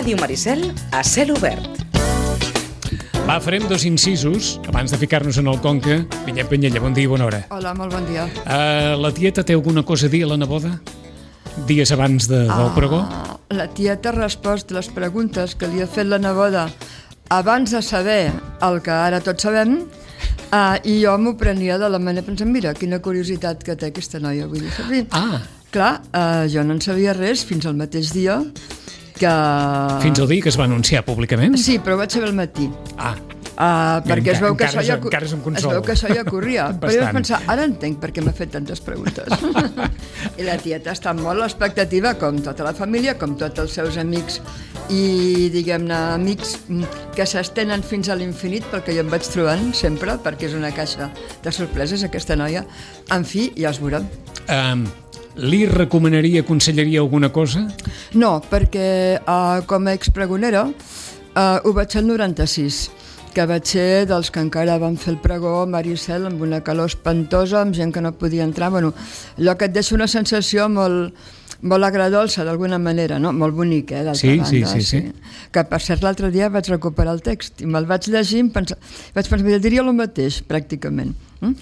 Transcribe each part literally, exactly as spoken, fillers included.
Ràdio Maricel a cel obert. Va, farem dos incisos abans de ficar-nos en el conca. Vinyet Penyella, bon dia i bona hora. Hola, molt bon dia. Uh, la tieta té alguna cosa a dir a la neboda? Dies abans de, del Ah, pregó? La tieta ha respost les preguntes que li ha fet la neboda abans de saber el que ara tots sabem, uh, i jo m'ho prenia de la manera pensant, mira, quina curiositat que té aquesta noia, vull dir, saber. Ah, Clar, uh, jo no en sabia res fins al mateix dia que... fins al dia que es va anunciar públicament? Sí, però ho vaig saber al matí. Ah, Uh, perquè es veu que encara això ja, és- encara és un es consol. veu que això ja corria. Però jo vaig Bastant. pensar, ara entenc per què m'ha fet tantes preguntes. I la tieta està molt a l'expectativa, com tota la família, com tots els seus amics i, diguem-ne, amics que s'estenen fins a l'infinit, perquè jo em vaig trobant sempre, perquè és una caixa de sorpreses, aquesta noia. En fi, ja es veurà. um, li recomanaria, aconsellaria alguna cosa? No, perquè uh, com a expregonera uh, ho vaig ser el noranta-sis, que vaig ser dels que encara van fer el pregó a Maricel amb una calor espantosa, amb gent que no podia entrar. Bueno, allò que et deixa una sensació molt, molt agradolça, d'alguna manera, no? Molt bonic, eh, d'altra Sí, banda. sí, sí, sí. Que, per cert, l'altre dia vaig recuperar el text i me'l vaig llegir i em pensa, vaig pensar, jo diria el mateix, pràcticament. Mm?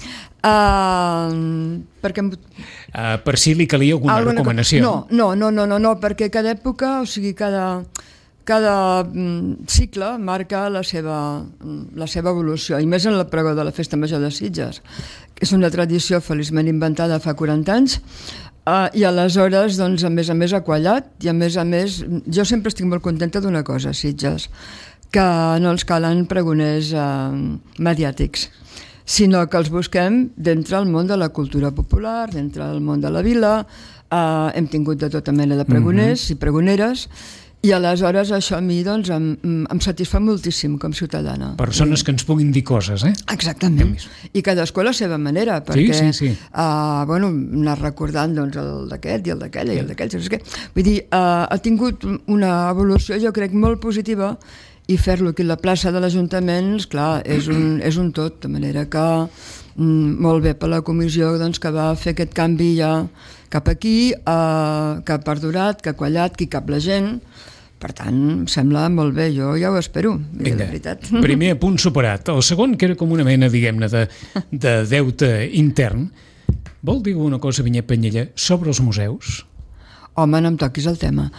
Uh, perquè... Uh, per si li calia alguna, Alguna co- recomanació? No, no, no, no, no, no, perquè cada època, o sigui, cada, cada mm, cicle marca la seva, la seva evolució, i més en la pregó de la Festa Major de Sitges, que és una tradició feliçment inventada fa quaranta anys, uh, i aleshores, doncs, a més a més ha quallat, i a més a més, jo sempre estic molt contenta d'una cosa, Sitges, que no ens calen pregoners uh, mediàtics, sinó que els busquem dintre el món de la cultura popular, dintre el món de la vila. Uh, hem tingut de tota mena de pregoners mm-hmm. i pregoneres, i aleshores això a mi doncs, em, em satisfà moltíssim com ciutadana. Persones que ens puguin dir coses, eh? Exactament, i cadascú a la seva manera, perquè sí, sí. Uh, bueno, anar recordant doncs, el d'aquest i el d'aquella i el d'aquell, saps què? Vull dir, uh, ha tingut una evolució, jo crec, molt positiva, i fer-lo aquí a la plaça de l'Ajuntament, esclar, és un, és un tot, de manera que mm, molt bé per la comissió doncs, que va fer aquest canvi ja cap aquí, eh, que ha perdurat, que ha quallat, que hi cap la gent. Per tant, em sembla molt bé, jo ja ho espero, de la veritat. Primer punt superat. El segon, que era com una mena, diguem-ne, de, de deute intern. Vol dir una cosa, Vinyet Penyella, sobre els museus? Home, no em toquis el tema.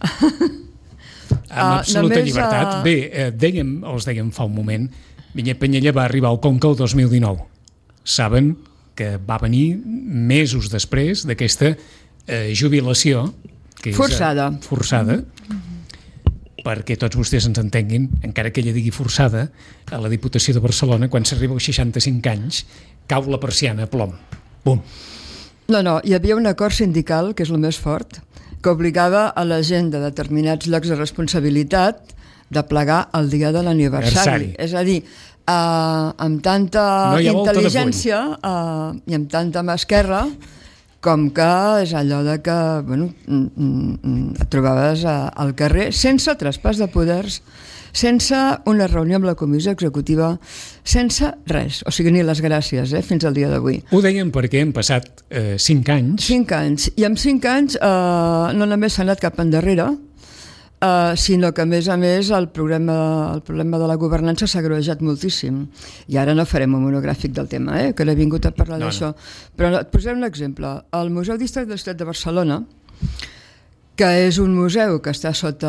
Amb Uh, absoluta només, llibertat. uh, Bé, eh, dèiem, els dèiem fa un moment, Vinyet Penyella va arribar al Conca el dos mil dinou. Saben que va venir mesos després d'aquesta eh, jubilació, que és, Forçada. Eh, forçada, perquè tots vostès ens entenguin, encara que ella digui forçada, a la Diputació de Barcelona, quan s'arriba als seixanta-cinc anys, cau la persiana a plom. Bum. No, no, hi havia un acord sindical, que és el més fort, que obligava a la gent de determinats llocs de responsabilitat de plegar el dia de l'aniversari. Aniversari. És a dir, uh, amb tanta No hi ha volta de intel·ligència uh, i amb tanta mà esquerra, com que és allò de que bueno, mm, mm, et trobaves uh, al carrer sense traspàs de poders, sense una reunió amb la comissió executiva, sense res, o sigui, ni les gràcies, eh, fins al dia d'avui. Ho dèiem perquè hem passat eh, cinc anys. Cinc anys. I en cinc anys eh, no només s'ha anat cap endarrere, eh, sinó que, a més a més, el problema, el problema de la governança s'ha agreujat moltíssim. I ara no farem un monogràfic del tema, eh, que no he vingut a parlar No, d'això. Però et posaré un exemple. El Museu d'Història de la Ciutat de Barcelona, que és un museu que està sota,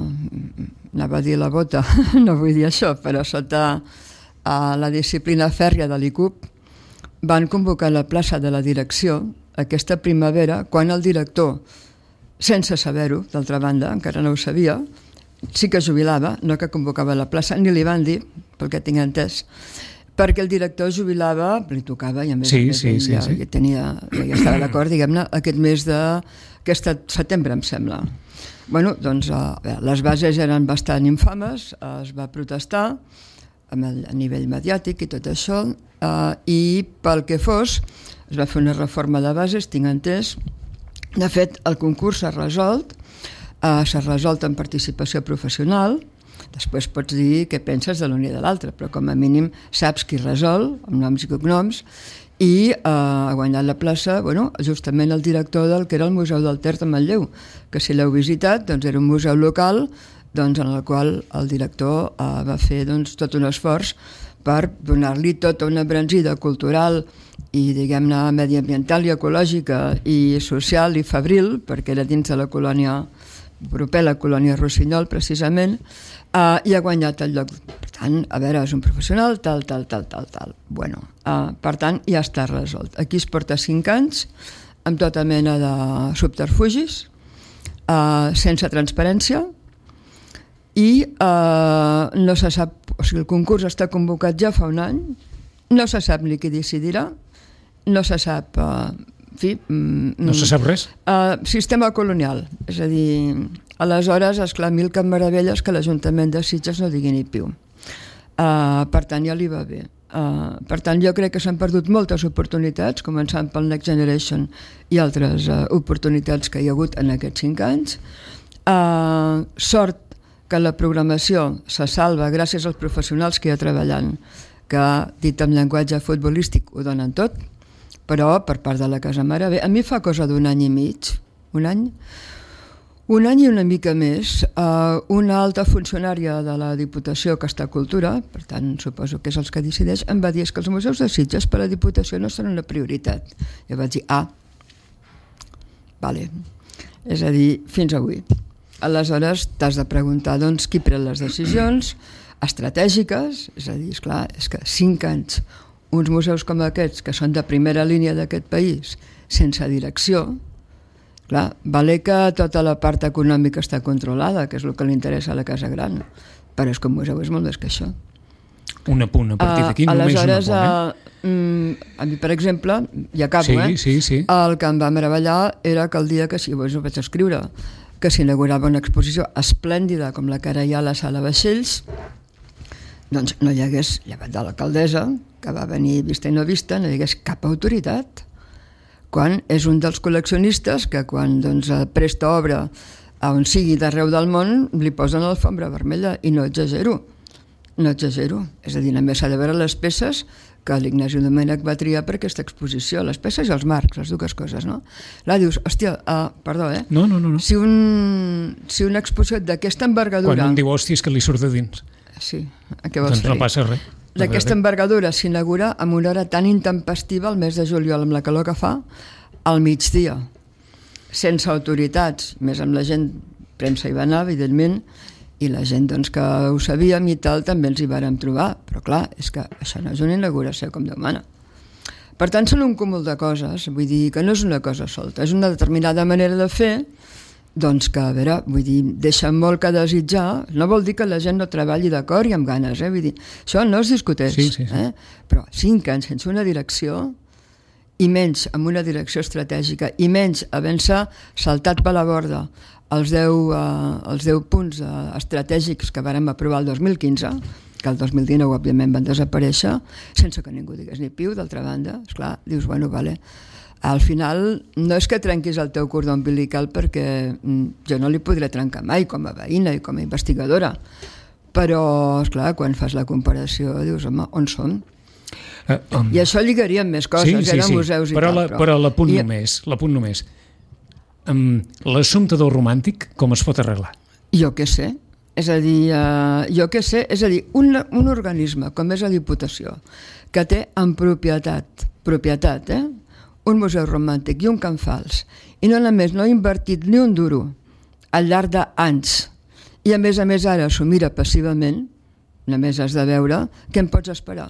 anava a dir la bota, no vull dir això, però sota uh, la disciplina fèrria de l'I C U P, van convocar la plaça de la direcció aquesta primavera, quan el director, sense saber-ho, d'altra banda, encara no ho sabia, sí que jubilava, no que convocava la plaça, ni li van dir, pel que tinc entès, perquè el director jubilava, li tocava, i a més, Sí, a més sí, ell sí, ja, sí. ja tenia, ja estava d'acord, diguem-ne, aquest mes de aquest setembre, em sembla. Bueno, doncs, a veure, les bases eren bastant infames, es va protestar amb el, a nivell mediàtic i tot això, eh, i pel que fos, es va fer una reforma de bases, tinc entès. De fet, el concurs s'ha resolt, eh, s'ha resolt en participació professional. Després pots dir què penses de l'un i de l'altre, però com a mínim saps qui resol, amb noms i cognoms, i eh, ha guanyat la plaça, bueno, justament el director del que era el Museu del Ter de Manlleu, que si l'heu visitat, doncs era un museu local doncs, en el qual el director eh, va fer doncs, tot un esforç per donar-li tota una embranzida cultural i, diguem-ne, mediambiental i ecològica i social i febril, perquè era dins de la colònia europea, la colònia Rossinyol, precisament, eh, i ha guanyat el lloc. Per tant, a veure, és un professional, tal, tal, tal, tal, tal. Bueno, eh, per tant, ja està resolt. Aquí es porta cinc anys, amb tota mena de subterfugis, eh, sense transparència, i eh, no se sap, o sigui, el concurs està convocat ja fa un any, no se sap ni qui decidirà, no se sap, eh, en fi... Mm, no se sap res? Eh, sistema colonial, és a dir, aleshores, esclar, mil cap meravelles que l'Ajuntament de Sitges no digui ni piu. Eh, per tant, ja li va bé. Uh, per tant, jo crec que s'han perdut moltes oportunitats, començant pel Next Generation i altres uh, oportunitats que hi ha hagut en aquests cinc anys. Uh, sort que la programació se salva gràcies als professionals que hi ha treballant, que, dit en llenguatge futbolístic, ho donen tot, però per part de la Casa Mare, bé, a mi fa cosa d'un any i mig, un any, un any i una mica més, eh, una alta funcionària de la Diputació que està a Cultura, per tant suposo que és els que decideix, em va dir que els museus de Sitges per a la Diputació no són una prioritat. Jo vaig dir, ah, vale, és a dir, fins avui. Aleshores t'has de preguntar, doncs, qui pren les decisions estratègiques, és a dir, esclar, és que cinc anys, uns museus com aquests, que són de primera línia d'aquest país, sense direcció, clar, vale que tota la part econòmica està controlada, que és el que li interessa a la Casa Gran, però és que un museu és molt més que això. Un apunt a partir d'aquí, uh, només un apunt, eh? Uh, a mi, per exemple, i acabo, sí, eh? Sí, sí. El que em va meravellar era que el dia que, si vos ho vaig escriure, que s'inaugurava una exposició esplèndida com la que ara hi ha a la sala Vaixells, doncs no hi hagués, llevat de l'alcaldessa, que va venir vista i no vista, no hi hagués cap autoritat, quan és un dels col·leccionistes que quan doncs, presta obra a on sigui d'arreu del món li posen l'alfombra vermella, i no exagero, no exagero. És a dir, només s'ha de veure les peces que l'Ignasi Domènech va triar per aquesta exposició, les peces i els marcs, les dues coses, no? Là dius, hòstia, uh, perdó, eh? No, no, no. no. Si, un, si una exposició d'aquesta envergadura... Quan un diu, hòstia, és que li surt de dins. Sí, què vols doncs fer? No passa res. D'aquesta envergadura s'inaugura amb una hora tan intempestiva el mes de juliol, amb la calor que fa, al migdia, sense autoritats, més amb la gent, premsa hi va anar, evidentment, i la gent doncs, que ho sabíem i tal també ens hi vàrem trobar, però clar, és que això no és una inauguració com Déu mana. Per tant, són un cúmul de coses, vull dir que no és una cosa solta, és una determinada manera de fer, doncs que, a veure, vull dir, deixa molt que desitjar, no vol dir que la gent no treballi d'acord i amb ganes, eh? Vull dir, això no es discuteix, sí, sí, sí. Eh? Però cinc anys sense una direcció, i menys amb una direcció estratègica, i menys havent-se saltat per la borda els deu, eh, els deu punts eh, estratègics que vàrem aprovar el dos mil quinze, que el dos mil dinou, òbviament, van desaparèixer, sense que ningú digués ni piu, d'altra banda, esclar, dius, bueno, vale, al final no és que trenquis el teu cordó umbilical perquè jo no li podré trencar mai com a veïna i com a investigadora, però esclar, quan fas la comparació dius, home, on som? Uh, um... I això lligaria amb més coses, sí, sí, eren sí. museus i però tal. La, però l'apunt I... només, l'apunt només. Um, l'assumpte del romàntic com es pot arreglar? Jo què sé, és a dir, uh, jo què sé, és a dir, un, un organisme com és la Diputació, que té en propietat, propietat, eh? un museu romàntic i un camp fals, i no només no ha invertit ni un duro al llarg d'anys, i a més a més ara s'ho mira passivament, només has de veure què en pots esperar.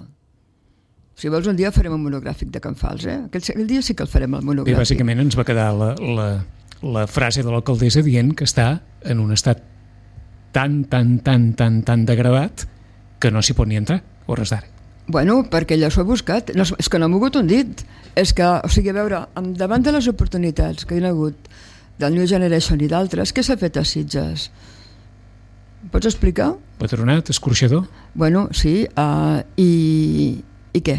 Si vols un dia farem un monogràfic de camp fals, eh? Aquell, aquell dia sí que el farem el monogràfic. I bàsicament ens va quedar la, la, la frase de l'alcaldessa dient que està en un estat tan, tan, tan, tan, tan degradat que no s'hi pot ni entrar, o res d'ara. Bueno, perquè ella s'ho ha buscat. No, és que no ha mogut un dit. És que, o sigui, a veure, davant de les oportunitats que hi ha hagut del New Generation i d'altres, què s'ha fet a Sitges? Pots explicar? Patronat, escorxador? Bueno, sí, uh, i, i què?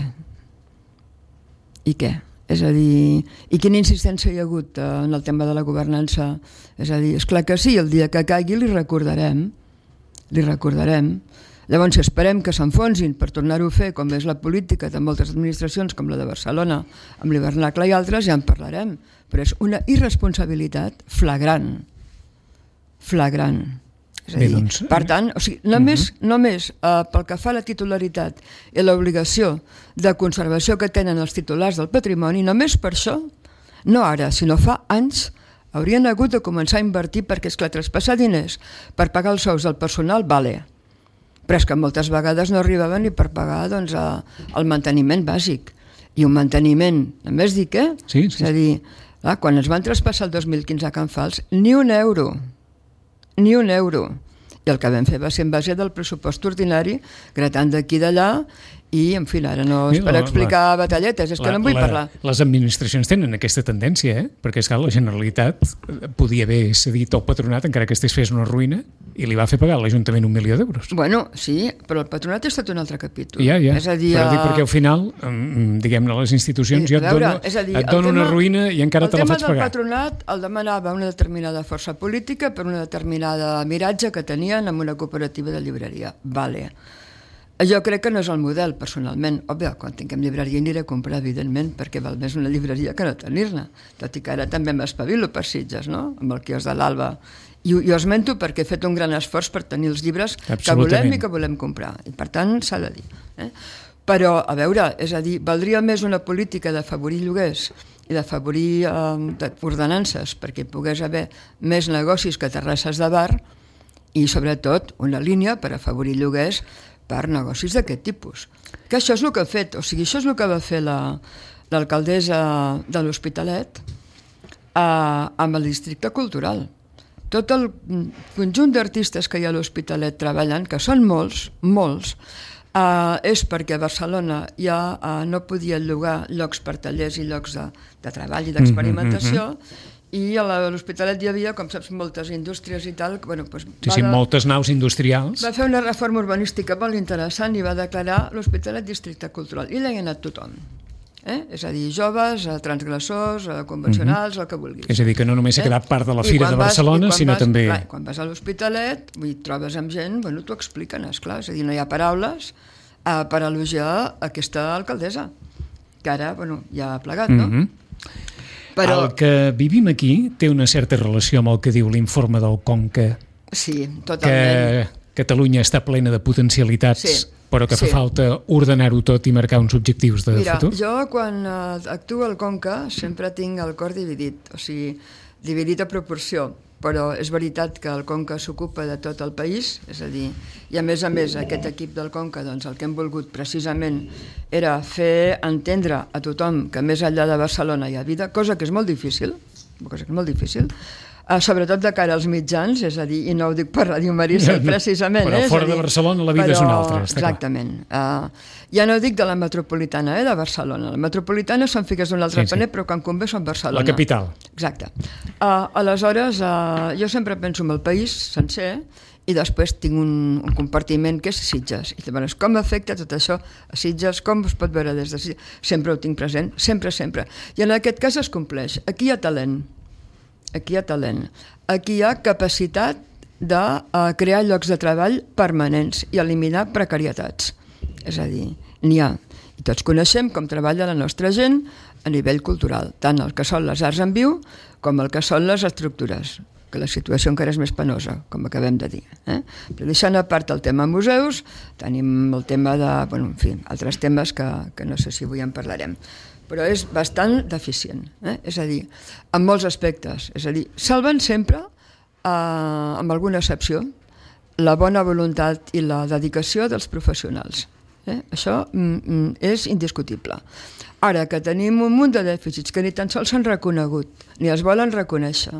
I què? És a dir, i quina insistència hi ha hagut uh, en el tema de la governança? És a dir, esclar que sí, el dia que caigui li recordarem, li recordarem. Llavors, si esperem que s'enfonsin per tornar-ho a fer, com és la política de moltes administracions, com la de Barcelona, amb l'Hivernacle i altres, ja en parlarem. Però és una irresponsabilitat flagrant. Flagrant. És a Bé, dir, doncs, per tant, o sigui, només, uh-huh. només uh, pel que fa a la titularitat i l'obligació de conservació que tenen els titulars del patrimoni, només per això, no ara, sinó fa anys, haurien hagut de començar a invertir perquè, esclar, traspassar diners per pagar els sous del personal, vale, però és que moltes vegades no arribaven ni per pagar doncs, a, el manteniment bàsic. I un manteniment, només dic, eh? Sí, sí. És a dir, clar, quan ens van traspassar el dos mil quinze a Can Fals, ni un euro, ni un euro. I el que vam fer va ser en base del pressupost ordinari, gratant d'aquí i d'allà, i, en fi, ara no és Sí, per la- explicar batalletes, és que La- no en vull la- parlar. Les administracions tenen aquesta tendència, eh? Perquè, esclar, la Generalitat podia haver cedit al patronat, encara que estés fes una ruïna, i li va fer pagar a l'Ajuntament un milió d'euros. Bueno, sí, però el patronat és tot un altre capítol. Ja, ja, És a dir, però dic eh, perquè al final, mm, diguem-ne, les institucions Sí, ja et a veure, dono, és a dir, et el dono una tema- ruïna i encara te la faig El tema pagar. del patronat el demanava una determinada força política per una determinada miratge que tenien en una cooperativa de llibreria. Vale. Jo crec que no és el model, personalment. Òbvia, quan tinguem llibreria aniré a comprar, evidentment, perquè val més una llibreria que no tenir-ne. Tot i que ara també m'espavilo per Sitges, no?, amb el quios de l'Alba. I ho, i ho esmento perquè he fet un gran esforç per tenir els llibres que volem i que volem comprar. I per tant, s'ha de dir. Eh? Però, a veure, és a dir, valdria més una política d'afavorir lloguers i d'afavorir eh, ordenances perquè hi pogués haver més negocis que terrasses de bar i, sobretot, una línia per afavorir lloguers per negocis d'aquest tipus. Que això és el que ha fet, o sigui, això és el que va fer la, l'alcaldessa de l'Hospitalet eh, amb el districte cultural. Tot el conjunt d'artistes que hi ha a l'Hospitalet treballant, que són molts, molts, eh, és perquè a Barcelona ja eh, no podien llogar llocs per tallers i llocs de, de treball i d'experimentació, mm -hmm. i a l'Hospitalet hi havia, com saps, moltes indústries i tal. Bueno, doncs Sí, sí, de... moltes naus industrials. Va fer una reforma urbanística molt interessant i va declarar l'Hospitalet districte cultural. I allà hi ha anat tothom. Eh? És a dir, joves, transgressors, convencionals, mm-hmm. el que vulguis. És a dir, que no només s'ha eh? quedat part de la I Fira de vas, Barcelona, sinó vas, també... Clar, quan vas a l'Hospitalet, vull, trobes amb gent, bueno, t'ho expliquen, esclar, és a dir, no hi ha paraules eh, per elogiar aquesta alcaldessa, que ara, bueno, ja ha plegat, no? Mm-hmm. Però... El que vivim aquí té una certa relació amb el que diu l'informe del Conca, Sí, que totalment. Catalunya està plena de potencialitats, Sí, però que fa sí. falta ordenar-ho tot i marcar uns objectius de Mira, futur? jo quan uh, actuo al Conca sempre tinc el cor dividit, o sigui, dividit a proporció, però és veritat que el Conca s'ocupa de tot el país, és a dir, i a més a més aquest equip del Conca, doncs el que hem volgut precisament era fer entendre a tothom que més enllà de Barcelona hi ha vida, cosa que és molt difícil, cosa que és molt difícil, Uh, sobretot de cara als mitjans, és a dir, i no ho dic per Ràdio Marisa precisament. Però eh? fora És a dir, de Barcelona la vida però, és una altra. Està exactament. Uh, ja no dic de la metropolitana, eh, de Barcelona. La metropolitana són figues d'un altre Sí, sí. paner, però quan convé són Barcelona. La capital. Exacte. Uh, aleshores, uh, jo sempre penso en el país sencer i després tinc un, un compartiment que és Sitges. I llavors, com afecta tot això a Sitges? Com es pot veure des de Sitges? Sempre ho tinc present, sempre, sempre. I en aquest cas es compleix. Aquí hi ha talent. Aquí hi ha talent. Aquí hi ha capacitat de uh, crear llocs de treball permanents i eliminar precarietats. És a dir, n'hi ha. I tots coneixem com treballa la nostra gent a nivell cultural, tant el que són les arts en viu com el que són les estructures, que la situació encara és més penosa, com acabem de dir. Eh? Però deixant a part el tema museus, tenim el tema de, bueno, en fi, altres temes que, que no sé si avui en parlarem. Però és bastant deficient, eh? És a dir, en molts aspectes. És a dir, salven sempre, eh, amb alguna excepció, la bona voluntat i la dedicació dels professionals. Eh? Això mm, és indiscutible. Ara que tenim un munt de dèficits que ni tan sols s'han reconegut, ni es volen reconèixer,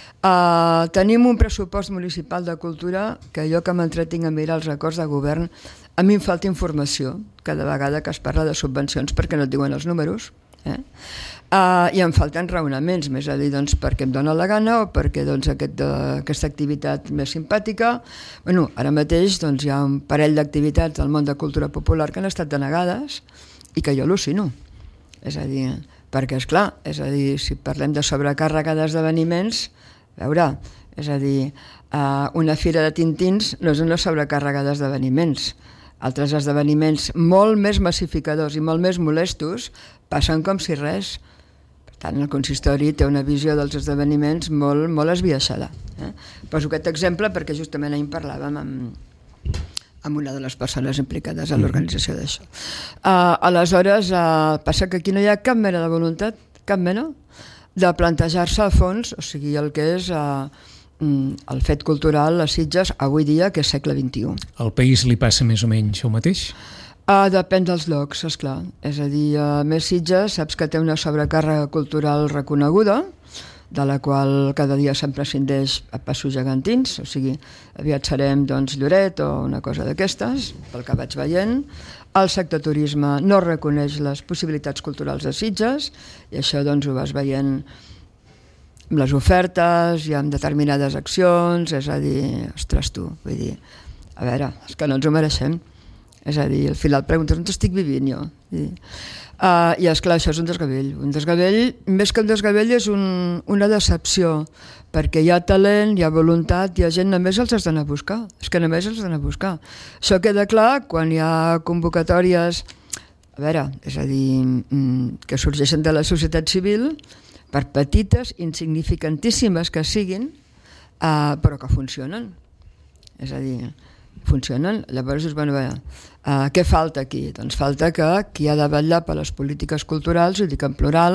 eh, tenim un pressupost municipal de cultura que jo que m'entretinc a mirar els acords de govern, a mi em falta informació cada vegada que es parla de subvencions perquè no et diuen els números, eh? Uh, i em falten raonaments, més a dir, doncs, perquè em dóna la gana o perquè doncs, aquest, uh, aquesta activitat més simpàtica. Bueno, ara mateix doncs, hi ha un parell d'activitats del món de cultura popular que han estat denegades i que jo al·lucino. És a dir, perquè, esclar, és a dir, si parlem de sobrecàrrega d'esdeveniments, a veure, és a dir, uh, una fira de tintins no és una sobrecàrrega d'esdeveniments. Altres esdeveniments molt més massificadors i molt més molestos passen com si res. Per tant el consistori té una visió dels esdeveniments molt, molt esbiaixada. Eh? Poso aquest exemple perquè justament ahir parlàvem amb, amb una de les persones implicades en l'organització d'això. Uh, aleshores, uh, passa que aquí no hi ha cap mena de voluntat, cap mena, de plantejar-se a fons, o sigui, el que és uh, el fet cultural a Sitges avui dia, que és segle vint-i-u. Al país li passa més o menys el mateix? Uh, depèn dels llocs, esclar. És a dir, a més Sitges saps que té una sobrecàrrega cultural reconeguda, de la qual cada dia se'n prescindeix a passos gegantins, o sigui, aviat serem doncs, Lloret o una cosa d'aquestes, pel que vaig veient. El sector turisme no reconeix les possibilitats culturals de Sitges, i això doncs, ho vas veient amb les ofertes i amb determinades accions, és a dir, ostres tu, vull dir, a veure, és que no ens ho mereixem. És a dir, al final preguntes on estic vivint jo. I, uh, i esclar, això és un desgavell. Un desgavell, més que un desgavell, és un, una decepció, perquè hi ha talent, hi ha voluntat, hi ha gent, només els has d'anar a buscar. És que només els has d'anar a buscar. Això queda clar quan hi ha convocatòries, a veure, és a dir, que sorgeixen de la societat civil, per petites, insignificantíssimes que siguin, uh, però que funcionen. És a dir, funcionen. Llavors, bueno, bé, uh, què falta aquí? Doncs falta que qui ha de vetllar per les polítiques culturals, ho dic en plural,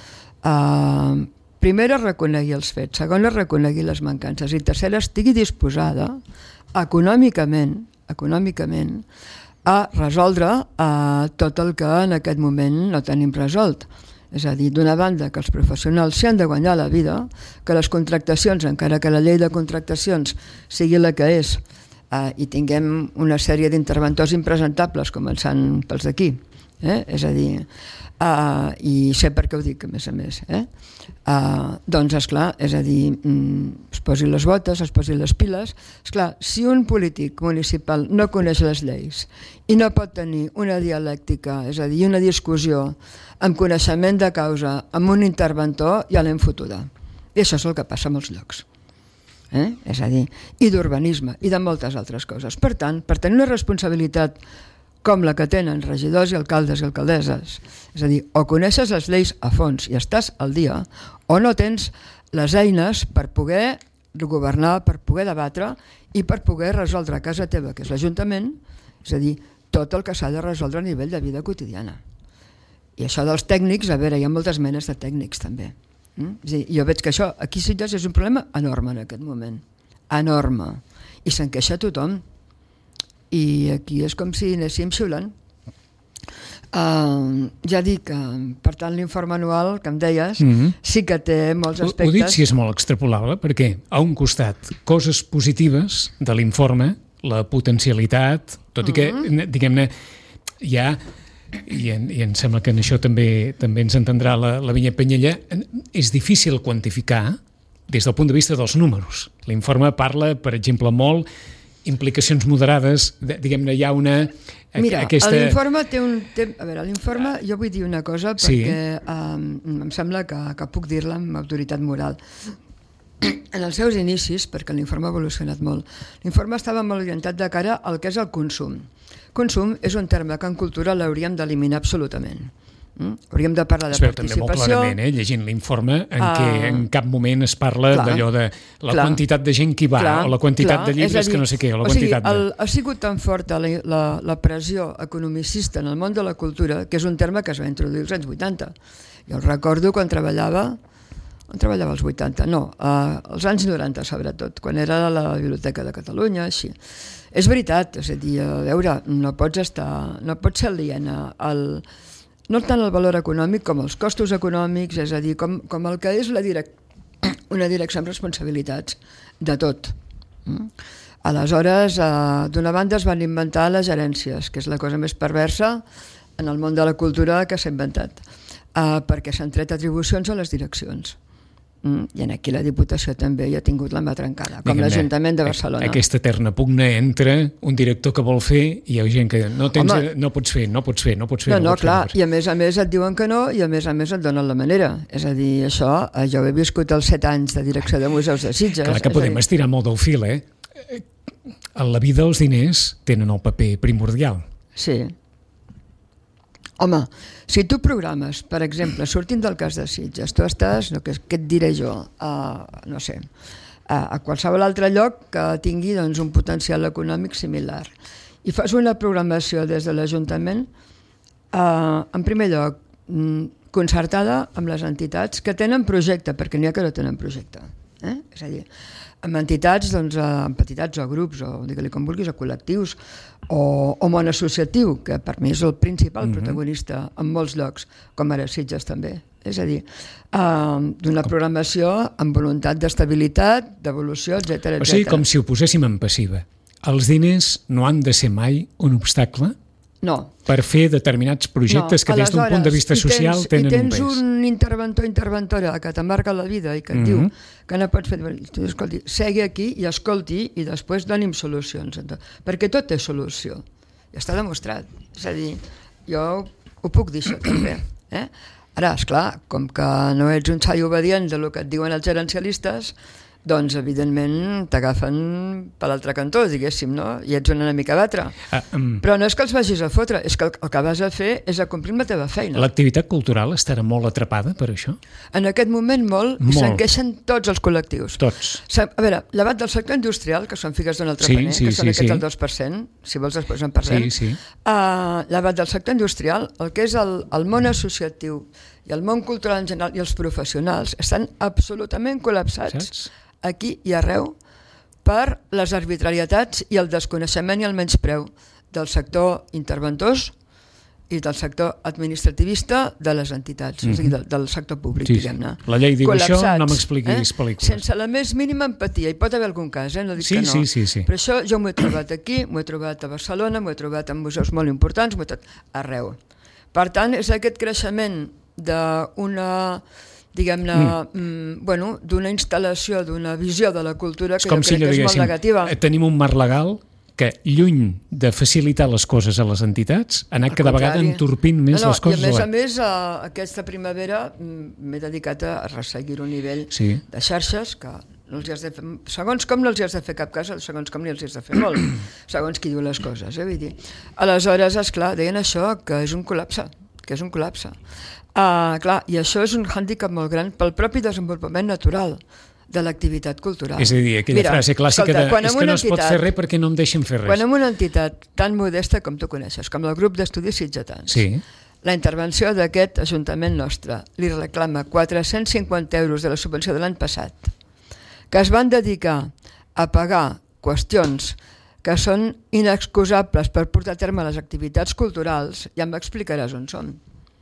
uh, primera, reconegui els fets, segona, reconegui les mancances, i tercera, estigui disposada econòmicament, econòmicament a resoldre uh, tot el que en aquest moment no tenim resolt. És a dir, d'una banda, que els professionals s'hi han de guanyar la vida, que les contractacions, encara que la llei de contractacions sigui la que és, Uh, i tinguem una sèrie d'interventors impresentables, començant pels d'aquí, eh? És a dir, uh, i sé per què ho dic, a més a més, eh? uh, doncs, esclar, és a dir, mm, es posi les botes, es posi les piles. Esclar, si un polític municipal no coneix les lleis i no pot tenir una dialèctica, és a dir, una discussió amb coneixement de causa amb un interventor, ja l'hem fotuda. I això és el que passa a molts llocs. Eh? És a dir, i d'urbanisme i de moltes altres coses. Per tant, per tenir una responsabilitat com la que tenen regidors i alcaldes i alcaldesses, és a dir, o coneixes les lleis a fons i estàs al dia, o no tens les eines per poder governar, per poder debatre i per poder resoldre a casa teva, que és l'Ajuntament, és a dir, tot el que s'ha de resoldre a nivell de vida quotidiana. I això dels tècnics, a veure, hi ha moltes menes de tècnics també. Mm? És a dir, jo veig que això aquí a Sitges és un problema enorme en aquest moment, enorme, i se'n queixa tothom, i aquí és com si anéssim xiulant. Uh, ja dic que, per tant, l'informe anual que em deies, mm-hmm. sí que té molts aspectes. Ho dic si és molt extrapolable, perquè a un costat coses positives de l'informe, la potencialitat, tot i que, mm-hmm. diguem-ne, hi ha... I, en, i em sembla que en això també també ens entendrà la, la Vinyet Penyella, és difícil quantificar des del punt de vista dels números. L'informe parla, per exemple, molt implicacions moderades, de, diguem-ne, hi ha una... Mira, aquesta... l'informe té un... Té, a veure, l'informe, jo vull dir una cosa perquè sí. um, em sembla que, que puc dir-la amb autoritat moral. En els seus inicis, perquè l'informe ha evolucionat molt, l'informe estava molt orientat de cara al que és el consum. Consum és un terme que en cultura l'hauríem d'eliminar absolutament. Mm? Hauríem de parlar de es veu participació... també molt clarament, eh? Llegint l'informe, en uh, què en cap moment es parla d'allò de la clar, quantitat de gent que hi va, clar, o la quantitat clar, de llibres dir, que no sé què, o la o quantitat sigui, el, de... Ha sigut tan forta la, la, la pressió economicista en el món de la cultura, que és un terme que es va introduir als anys vuitanta. Jo recordo quan treballava on treballava als vuitanta? No, eh, als anys noranta sobretot, quan era a la Biblioteca de Catalunya, així. És veritat, és a dir, a veure, no pots estar, no pots ser aliena al, no tant el valor econòmic com els costos econòmics, és a dir, com, com el que és la direc una direcció amb responsabilitats de tot. Mm? Aleshores, eh, d'una banda es van inventar les gerències, que és la cosa més perversa en el món de la cultura que s'ha inventat, eh, perquè s'han tret atribucions a les direccions. Mm, i aquí la Diputació també hi ha tingut la mà trencada, com l'Ajuntament de Barcelona. Aquesta eterna pugna entre un director que vol fer i hi ha gent que no, tens, Home, no pots fer, no pots fer, no pots fer. No, no, no clar, fer, i a més a més et diuen que no i a més a més et donen la manera. És a dir, això, jo he viscut els set anys de direcció de museus de Sitges. Clar que podem estirar molt del fil, eh? A la vida els diners tenen el paper primordial. Sí. Home, si tu programes, per exemple, sortint del cas de Sitges, tu estàs, no, què, què et diré jo, a, no sé, a, a qualsevol altre lloc que tingui doncs, un potencial econòmic similar, i fas una programació des de l'Ajuntament, eh, en primer lloc, concertada amb les entitats que tenen projecte, perquè n'hi ha que no tenen projecte. Eh? És a dir, amb entitats, doncs, amb entitats o grups, o digue-li com vulguis, o col·lectius, o, o món associatiu, que per mi és el principal mm-hmm. protagonista en molts llocs, com ara Sitges també. És a dir, eh, d'una programació amb voluntat d'estabilitat, d'evolució, etcètera, etcètera. O sigui, com si ho poséssim en passiva. Els diners no han de ser mai un obstacle no. per fer determinats projectes no. que des d'un punt de vista social tens, tenen un pes. I tens un interventor o interventora que t'embarca la vida i que et mm-hmm. diu que no pots fer... Escolti, segui aquí i escolti i després doni'm solucions. Perquè tot té solució. I està demostrat. És a dir, jo ho puc dir això també. Eh? Ara, esclar, com que no ets un xai obedient del que et diuen els gerencialistes, doncs, evidentment, t'agafen per l'altre cantó, diguéssim, no? I ets una mica batre. Ah, um... Però no és que els vagis a fotre, és que el, el que vas a fer és a complir la teva feina. L'activitat cultural estarà molt atrapada per això? En aquest moment molt, molt. Se'n queixen tots els col·lectius. Tots. A veure, llevat del sector industrial, que són figues d'un altre sí, paner, sí, que són sí, aquests sí. el dos per cent, si vols després en parlem, sí, sí. Uh, llevat del sector industrial, el que és el, el món associatiu i el món cultural en general i els professionals estan absolutament col·lapsats. Saps? Aquí i arreu per les arbitrarietats i el desconeixement i el menyspreu del sector interventors i del sector administrativista de les entitats, mm-hmm. o sigui, del, del sector públic, sí, diguem-ne. La llei diu això, no m'expliquis eh? pel·lícules. Sense la més mínima empatia, hi pot haver algun cas, eh? No dic sí, que no. Sí, sí, sí. Però això jo m'ho he trobat aquí, m'ho he trobat a Barcelona, m'ho he trobat en museus molt importants, m'ho he trobat arreu. Per tant, és aquest creixement d'una... diguem-ne, mm. mm, bueno, d'una instal·lació, d'una visió de la cultura que jo si crec que és molt negativa. Tenim un marc legal que, lluny de facilitar les coses a les entitats, ha anat cada vegada entorpint més no, no, les coses. I a més a més, a aquesta primavera m'he dedicat a resseguir un nivell sí. de xarxes que no els has de fer, segons com no els has de fer cap casa, segons com ni els has de fer molt, segons qui diu les coses. Eh? Vull dir. Aleshores, esclar, deien això, que és un col·lapse, que és un col·lapse. Uh, clar, i això és un hàndicap molt gran pel propi desenvolupament natural de l'activitat cultural. És a dir, aquella Mira, frase clàssica escolta, de és que no es entitat, pot fer res perquè no em deixen fer res. Quan en una entitat tan modesta com tu coneixes, com el grup d'estudis sitgetans, sí. la intervenció d'aquest ajuntament nostre li reclama quatre-cents cinquanta euros de la subvenció de l'any passat, que es van dedicar a pagar qüestions que són inexcusables per portar a terme les activitats culturals, ja m'explicaràs on són.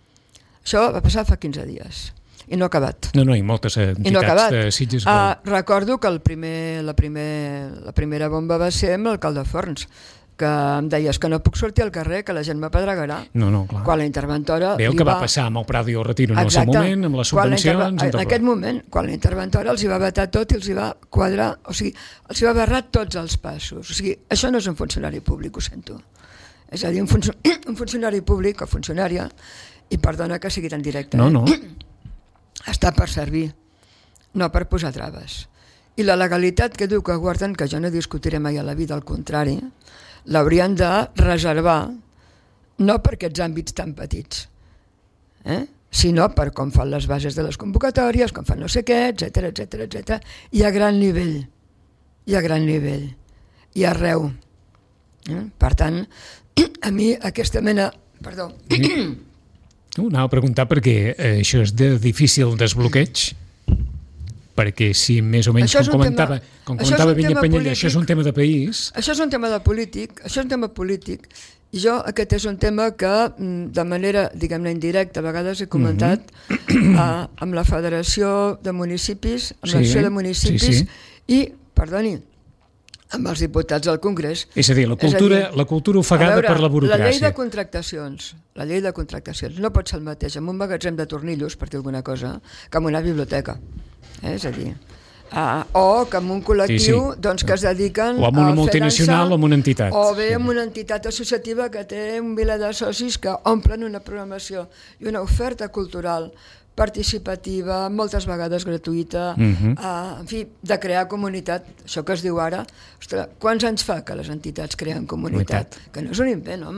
Això va passar fa quinze dies i no ha acabat. No, no, i moltes entitats no de Sitges. Uh, recordo que el primer, la, primer, la primera bomba va ser amb l'alcalde Forns, que em deies que no puc sortir al carrer, que la gent m'apedregarà. No, no, clar. Quan la interventora... Bé, el que va... va passar amb el Prado i el Retiro en el seu moment, amb les subvencions... En, en aquest moment, quan la interventora els hi va vetar tot i els hi va quadrar, o sigui, els hi va barrar tots els passos. O sigui, això no és un funcionari públic, ho sento. És a dir, un, func un funcionari públic o funcionària, i perdona que sigui tan directe, no, no. està per servir, no per posar traves. I la legalitat que diu que guarden, que jo no discutiré mai a la vida, al contrari, l'haurien de reservar no per aquests àmbits tan petits, eh? sinó per com fan les bases de les convocatòries, com fan no sé què, etcètera, etcètera, etcètera, i a gran nivell, i a gran nivell, i arreu. Eh? Per tant, a mi aquesta mena... Perdó... No, anava a preguntar perquè eh, això és de difícil desbloqueig, perquè si més o menys, com comentava, tema, com comentava Vinya Penyella, això és un tema de país... Això és un tema de polític, això és un tema polític, i jo aquest és un tema que de manera, diguem-ne, indirecta, a vegades he comentat mm-hmm. uh, amb la Federació de Municipis, amb sí, l'Associació de Municipis, sí, sí. i, perdoni, amb els diputats del Congrés. És a dir, la cultura, dir, la cultura ofegada veure, per la burocràcia. La llei de contractacions, la llei de contractacions no pot ser el mateix amb un magatzem de tornillos, per dir alguna cosa, que amb una biblioteca. Eh? És a dir, uh, o que amb un col·lectiu sí, sí. Doncs, que es dediquen o amb una multinacional o amb una entitat. O bé amb una entitat associativa que té un miler de socis que omplen una programació i una oferta cultural participativa, moltes vegades gratuïta, uh-huh. uh, en fi, de crear comunitat, això que es diu ara, ostres, quants anys fa que les entitats creen comunitat? comunitat. Que no és un invent, home,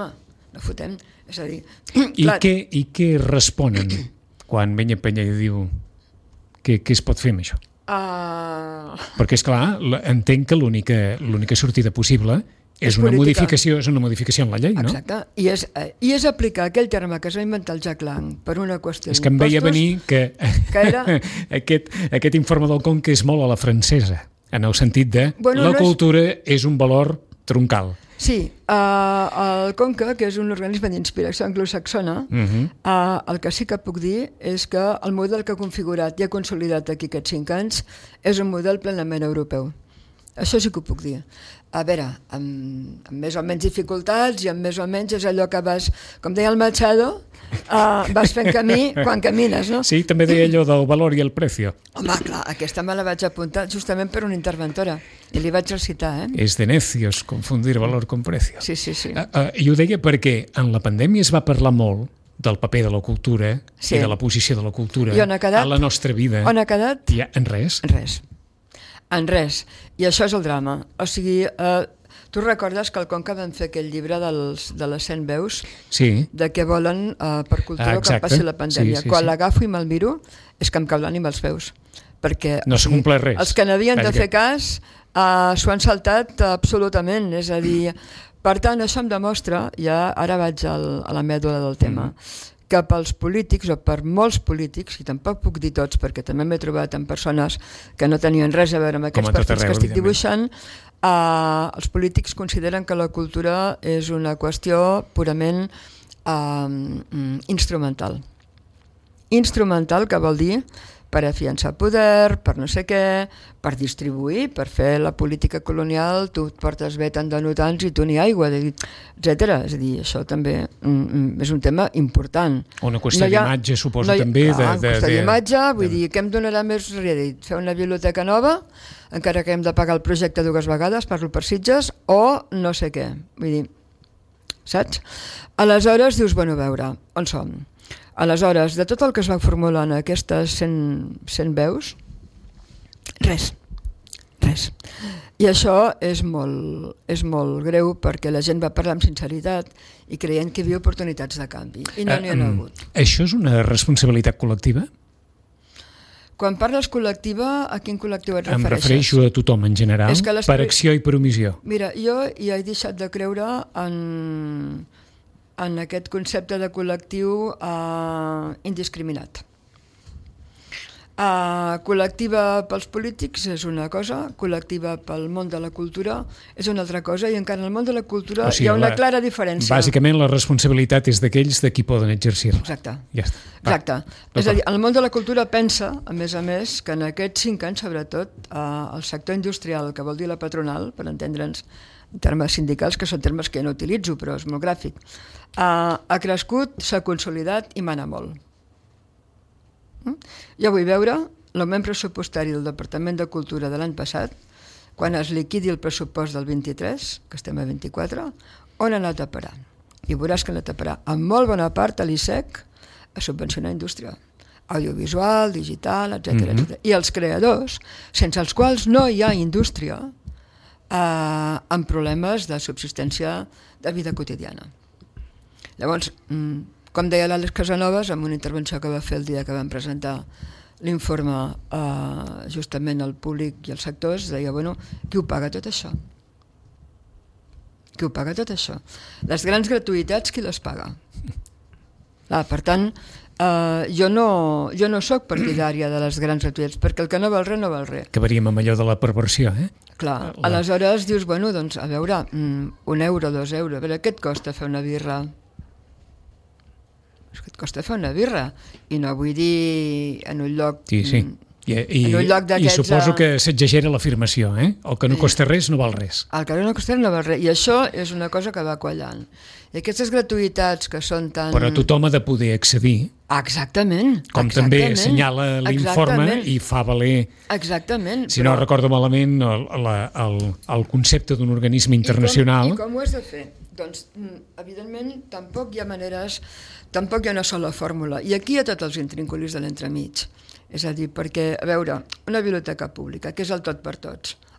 no fotem. És a dir... I, clar... què, I què responen quan venya penya i diu què, què es pot fer amb això? Uh... Perquè, esclar, entenc que l'única sortida possible és, és una política. modificació, és una modificació en la llei, no? Exacte, i és, i és aplicar aquell terme que es va inventar el Jack Lang per una qüestió d'impostos... És que em veia venir que, que era... aquest, aquest informe del Conca és molt a la francesa, en el sentit de bueno, la no cultura és... és un valor troncal. Sí, uh, el Conca, que és un organisme d'inspiració anglosaxona, uh-huh. uh, el que sí que puc dir és que el model que ha configurat i ha consolidat aquí aquests cinc anys és un model plenament europeu. Això sí que ho puc dir. A veure, amb, amb més o menys dificultats i amb més o menys és allò que vas, com deia el Machado, uh, vas fent camí quan camines, no? Sí, també deia allò del valor i el precio. Home, clar, aquesta me la vaig apuntar justament per una interventora i li vaig recitar, eh? És de necios confundir valor con precio. Sí, sí, sí. Uh, uh, I ho deia perquè en la pandèmia es va parlar molt del paper de la cultura sí. i de la posició de la cultura a la nostra vida. On ha quedat? Ja, en res. En res. En res. I això és el drama. O sigui, eh, tu recordes que el Conca van fer aquell llibre dels, de les cent veus? Sí. De què volen eh, per cultura ah, quan passi la pandèmia. Sí, sí, Quan sí. l'agafo i me'l miro, és que em cau l'ànima als peus. Perquè no s'ha complert res. Els que n'havien de fer cas eh, s'ho han saltat absolutament. És a dir, per tant, això em demostra, ja ara vaig al, a la mèdula del tema, mm. que pels polítics, o per molts polítics, i tampoc puc dir tots, perquè també m'he trobat amb persones que no tenien res a veure amb aquests partits arreu, que estic dibuixant, eh, els polítics consideren que la cultura és una qüestió purament eh, instrumental. Instrumental, que vol dir per afiançar poder, per no sé què, per distribuir, per fer la política colonial, tu et portes bé tant de notants i tu ni aigua, etcètera. És a dir, això també mm, és un tema important. Una qüestió no ha, d'imatge, suposo, no ha, també. Ah, de, de, qüestió de, d'imatge, vull de... dir, què em donarà més rèdit? Fer una biblioteca nova, encara que hem de pagar el projecte dues vegades, parlo per Sitges, o no sé què. Vull dir, saps? Aleshores dius, bueno, a veure, on som? Aleshores, de tot el que es va formular en aquestes cent veus, res, res. I això és molt, és molt greu perquè la gent va parlar amb sinceritat i creient que hi havia oportunitats de canvi, i no n'hi ha uh, hagut. Això és una responsabilitat col·lectiva? Quan parles col·lectiva, a quin col·lectiu et refereixes? Em refereixo a tothom en general, per acció i per omissió. Mira, jo ja he deixat de creure en... en aquest concepte de col·lectiu eh, indiscriminat. Eh, col·lectiva pels polítics és una cosa, col·lectiva pel món de la cultura és una altra cosa, i encara en el món de la cultura o sigui, hi ha una la, clara diferència. Bàsicament la responsabilitat és d'aquells de qui poden exercir-la. Exacte. Ja està. Exacte. Va, és a dir, el món de la cultura pensa, a més a més, que en aquests cinc anys, sobretot, eh, el sector industrial, que vol dir la patronal, per entendre'ns en termes sindicals, que són termes que jo no utilitzo, però és molt gràfic, eh, ha crescut, s'ha consolidat i mana molt. Mm? Jo vull veure l'augment pressupostari del Departament de Cultura de l'any passat, quan es liquidi el pressupost del vint-i-tres, que estem a vint-i-quatre, on ha anat a parar. I veuràs que ha anat a parar en molt bona part a l'I S E C a subvencionar indústria audiovisual, digital, etcètera. Mm-hmm. etcètera. I els creadors, sense els quals no hi ha indústria, eh, amb problemes de subsistència de vida quotidiana. Llavors, com deia l'Àlex Casanovas, en una intervenció que va fer el dia que vam presentar l'informe eh, justament al públic i als sectors, deia, bueno, qui ho paga tot això? Qui ho paga tot això? Les grans gratuïtats, qui les paga? Ah, per tant, eh, jo no, jo no soc partidària de les grans gratuïtats, perquè el que no val res, no val res. Acabaríem amb allò de la perversió, eh? Clar, la... aleshores dius, bueno, doncs, a veure, un euro, dos euros, a veure, què et costa fer una birra? És que et costa fer una birra, i no vull dir en un lloc... Sí, sí. I, i, en un lloc i suposo que s'exagera l'afirmació, eh? El que no costa res no val res. El que no costa res no val res, i això és una cosa que va quallant. I aquestes gratuïtats que són tan... Però tothom ha de poder accedir. Exactament. Com exactament, també assenyala l'informe i fa valer... Exactament. Si però... no recordo malament, el, el, el, el concepte d'un organisme internacional... I com, I com ho has de fer? Doncs, evidentment, tampoc hi ha maneres, tampoc hi ha una sola fórmula. I aquí hi ha tots els intrinculis de l'entremig. És a dir, perquè, a veure, una biblioteca pública, que és el tot per tots,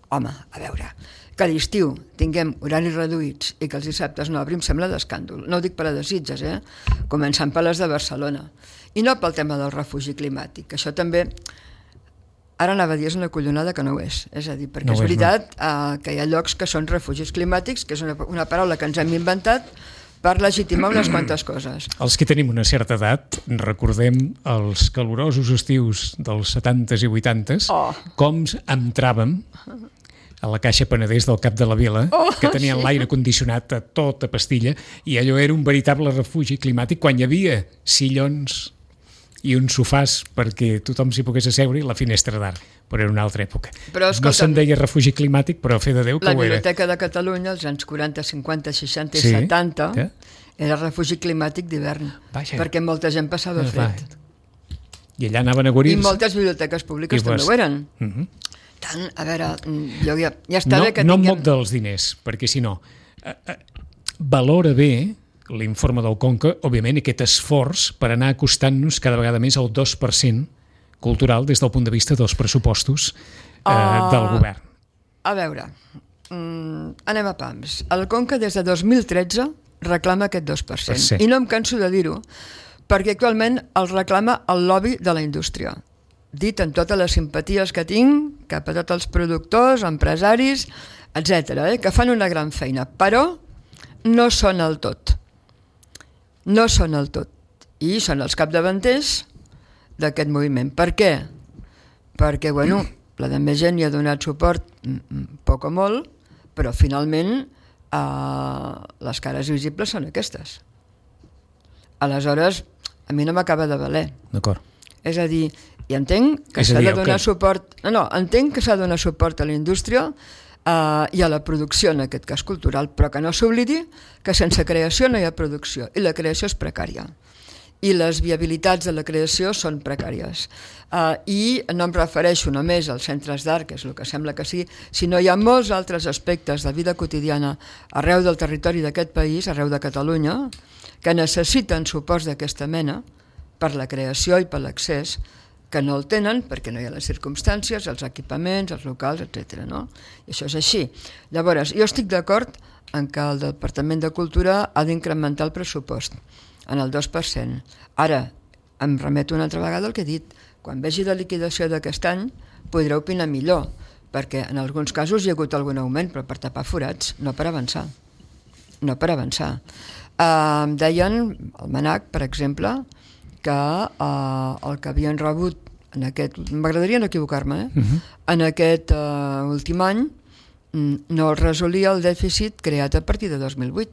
Home, a veure, que a l'estiu tinguem horaris reduïts i que els dissabtes no obrim sembla d'escàndol. No ho dic per a de Sitges, eh? Començant per les de Barcelona. I no pel tema del refugi climàtic, que això també, ara anava a dir, és una collonada que no ho és. És a dir, perquè no és veritat no. eh, que hi ha llocs que són refugis climàtics, que és una, una paraula que ens hem inventat per legitimar unes quantes coses. Els que tenim una certa edat, recordem els calorosos estius dels setantes i vuitantes, oh. com entràvem a la Caixa Penedès del Cap de la Vila, oh, que tenien sí. l'aire condicionat a tota pastilla, i allò era un veritable refugi climàtic quan hi havia sillons i uns sofàs perquè tothom s'hi pogués asseure i la finestra d'art, però era una altra època. Però, escolta, no se'n deia refugi climàtic, però fe de Déu que ho era. La Biblioteca de Catalunya, als anys quaranta, cinquanta, seixanta i sí, setanta, que? Era refugi climàtic d'hivern, perquè molta gent passava fred. I allà anaven a guarir-se. I moltes biblioteques públiques també ho eren. Uh-huh. Tant, a veure, jo ja, ja està no, bé que no tinguem... No em moc dels diners, perquè si no, eh, eh, valora bé l'informe del Conca, òbviament, aquest esforç per anar acostant-nos cada vegada més al dos per cent cultural des del punt de vista dels pressupostos eh, uh, del govern. A veure, mm, anem a pams. El Conca des de dos mil tretze reclama aquest dos per cent. Per cent. I no em canso de dir-ho, perquè actualment el reclama el lobby de la indústria. Dit amb totes les simpaties que tinc cap a tots els productors, empresaris, etcètera, eh, que fan una gran feina, però no són el tot. No són el tot. I són els capdavanters d'aquest moviment. Per què? Perquè, bueno, la de més gent hi ha donat suport, poc o molt, però finalment eh, les cares visibles són aquestes. Aleshores, a mi no m'acaba de valer. D'acord. És a dir, i entenc que s'ha de donar que... suport... No, no, entenc que s'ha de donar suport a la indústria eh, i a la producció, en aquest cas cultural, però que no s'oblidi que sense creació no hi ha producció, i la creació és precària. I les viabilitats de la creació són precàries. Uh, I no em refereixo només als centres d'art, que és el que sembla que sí, sinó hi ha molts altres aspectes de vida quotidiana arreu del territori d'aquest país, arreu de Catalunya, que necessiten suports d'aquesta mena per la creació i per l'accés, que no el tenen perquè no hi ha les circumstàncies, els equipaments, els locals, etcètera. No? I això és així. Llavors, jo estic d'acord en que el Departament de Cultura ha d'incrementar el pressupost en el dos per cent. Ara, em remeto una altra vegada al que he dit. Quan vegi la liquidació d'aquest any, podré opinar millor, perquè en alguns casos hi ha hagut algun augment, però per tapar forats, no per avançar. No per avançar. Uh, em deien, el MANAC, per exemple, que uh, el que havien rebut en aquest... M'agradaria no equivocar-me, eh? Uh-huh. En aquest uh, últim any no resolia el dèficit creat a partir de dos mil vuit.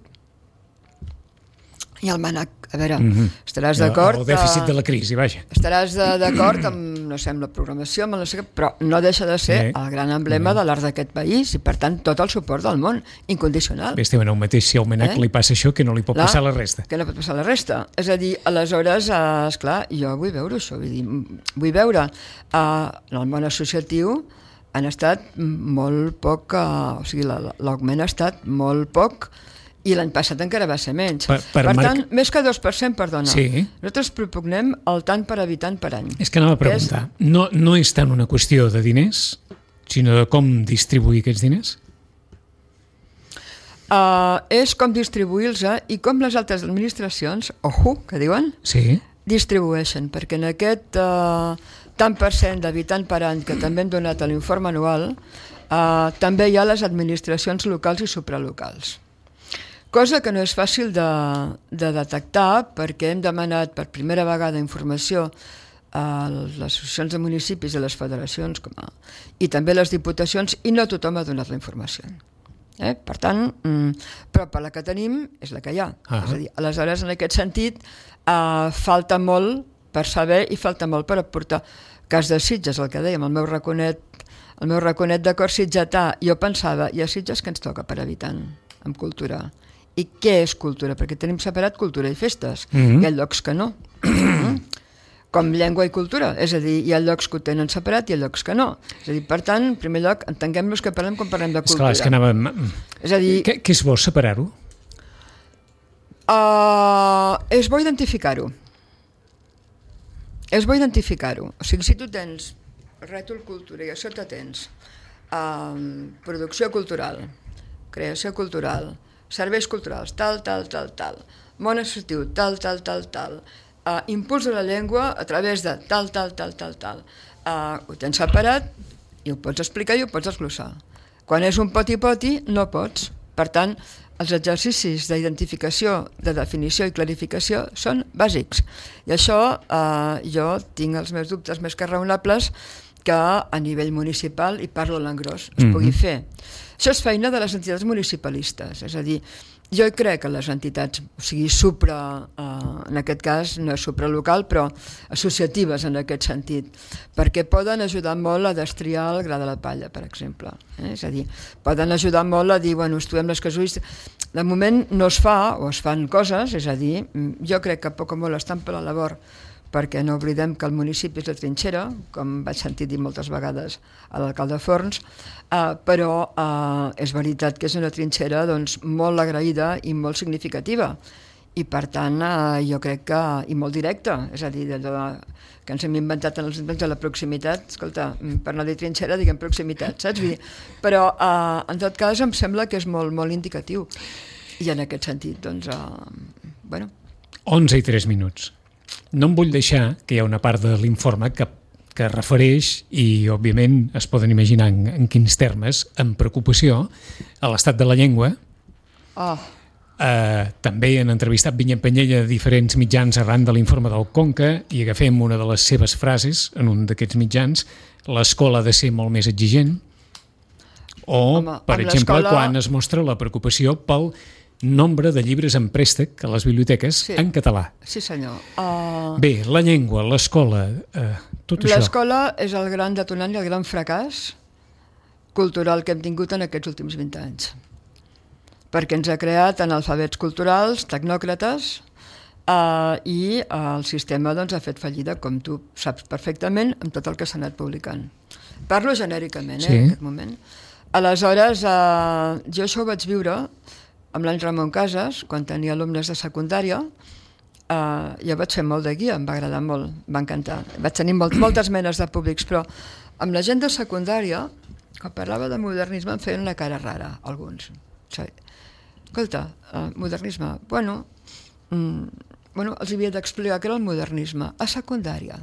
I el MANAC, a veure, uh-huh. estaràs d'acord... El dèficit de la crisi, vaja. Estaràs d'acord amb, no sé, amb la programació, amb no sé què, però no deixa de ser sí. el gran emblema sí. de l'art d'aquest país i, per tant, tot el suport del món, incondicional. Bé, estem en el mateix, si al MANAC eh? li passa això, que no li pot la, passar la resta. Que no pot passar la resta. És a dir, aleshores, eh, esclar, jo vull veure això, vull dir, vull veure, eh, en el món associatiu han estat molt poc, eh, o sigui, l'augment ha estat molt poc, i l'any passat encara va ser menys. Per, per, per tant, marc... més que dos per cent, perdona. Sí. Nosaltres propugnem el tant per habitant per any. És que anava a preguntar, és... no, no és tant una qüestió de diners, sinó de com distribuir aquests diners? Uh, és com distribuir-los i com les altres administracions, ojo, que diuen, sí. distribueixen, perquè en aquest uh, tant per cent d'habitant per any que també hem donat a l'informe anual, uh, també hi ha les administracions locals i supralocals. Cosa que no és fàcil de, de detectar perquè hem demanat per primera vegada informació a les associacions de municipis i les federacions com a, i també les diputacions i no tothom ha donat la informació. Eh? Per tant, mm, però per la que tenim és la que hi ha. Uh-huh. És a dir, aleshores, en aquest sentit, eh, falta molt per saber i falta molt per aportar. Cas de Sitges, el que dèiem, el meu raconet, el meu raconet de cor sitgetà, jo pensava, hi ha Sitges que ens toca per habitant amb cultura. I què és cultura? Perquè tenim separat cultura i festes. Mm-hmm. Hi ha llocs que no. Com llengua i cultura. És a dir, hi ha llocs que ho tenen separat i hi ha llocs que no. És a dir, per tant, en primer lloc, entenguem-nos que parlem quan parlem de cultura. Esclar, és que anàvem... És a dir... Què, què és bo separar-ho? Uh, és bo identificar-ho. És bo identificar-ho. O sigui, si tu tens rètol cultura i a sota tens um, producció cultural, creació cultural, serveis culturals, tal, tal, tal, tal, món associatiu, tal, tal, tal, tal, uh, impuls de la llengua a través de tal, tal, tal, tal, tal. Uh, ho tens separat i ho pots explicar i ho pots desglossar. Quan és un poti-poti, no pots. Per tant, els exercicis d'identificació, de definició i clarificació són bàsics. I això eh, jo tinc els meus dubtes més que raonables que a nivell municipal, i parlo en l'engròs, es pugui Mm-hmm. fer. Això és feina de les entitats municipalistes, és a dir, jo crec que les entitats, o sigui, supra, eh, en aquest cas no és supralocal, però associatives en aquest sentit, perquè poden ajudar molt a destriar el gra de la palla, per exemple. Eh? És a dir, poden ajudar molt a dir, bueno, estudiem les casuístiques. De moment no es fa, o es fan coses, és a dir, jo crec que poc o molt estan per la labor, perquè no oblidem que el municipi és la trinxera, com vaig sentir dir moltes vegades a l'alcalde Forns, eh, però eh, és veritat que és una trinxera doncs, molt agraïda i molt significativa, i per tant eh, jo crec que, i molt directa, és a dir, d'allò que ens hem inventat en els invents de la proximitat, escolta, per no dir trinxera diguem proximitat, saps? Vull dir, però eh, en tot cas em sembla que és molt, molt indicatiu, i en aquest sentit, doncs, eh, bueno... onze i tres minuts. No em vull deixar, que hi ha una part de l'informe que, que refereix, i òbviament es poden imaginar en, en quins termes, amb preocupació, a l'estat de la llengua. Oh. Eh, també han entrevistat Vinyet Penyella a diferents mitjans arran de l'informe del Conca, i agafem una de les seves frases en un d'aquests mitjans: l'escola ha de ser molt més exigent. O, Home, per amb exemple, l'escola- quan es mostra la preocupació pel nombre de llibres en préstec a les biblioteques Sí. en català. Sí, senyor. Uh, Bé, la llengua, l'escola, eh, tot això. L'escola és el gran detonant i el gran fracàs cultural que hem tingut en aquests últims vint anys. Perquè ens ha creat analfabets culturals, tecnòcrates, eh, i eh, el sistema doncs, ha fet fallida, com tu saps perfectament, amb tot el que s'ha anat publicant. Parlo genèricament, eh, Sí. en aquest moment. Aleshores, eh, jo això ho vaig viure amb l'any Ramon Casas, quan tenia alumnes de secundària. Uh, jo vaig fer molt de guia, em va agradar molt, em va encantar. Vaig tenir molt, moltes menes de públics, però amb la gent de secundària, quan parlava de modernisme em feien una cara rara, alguns. O sigui, escolta, uh, modernisme, bueno, mm, bueno, els havia d'explicar què era el modernisme, a secundària.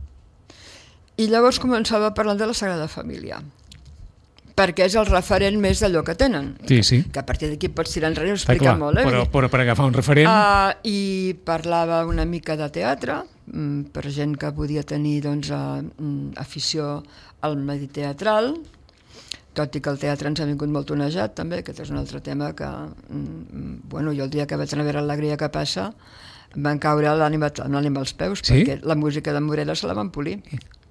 I llavors començava parlant de la Sagrada Família, perquè és el referent més d'allò que tenen. Sí, sí. Que a partir d'aquí pots tirar enrere i Està explicar clar, molt. Eh? però, però per agafar un referent... Uh, I parlava una mica de teatre, mm, per gent que podia tenir doncs, uh, afició al medi teatral, tot i que el teatre ens ha vingut molt tonejat també, aquest és un altre tema que mm, bueno, jo el dia que vaig anar a veure l'Alegria que passa em van caure l'ànima als peus, Sí? perquè la música de Morera se la van polir.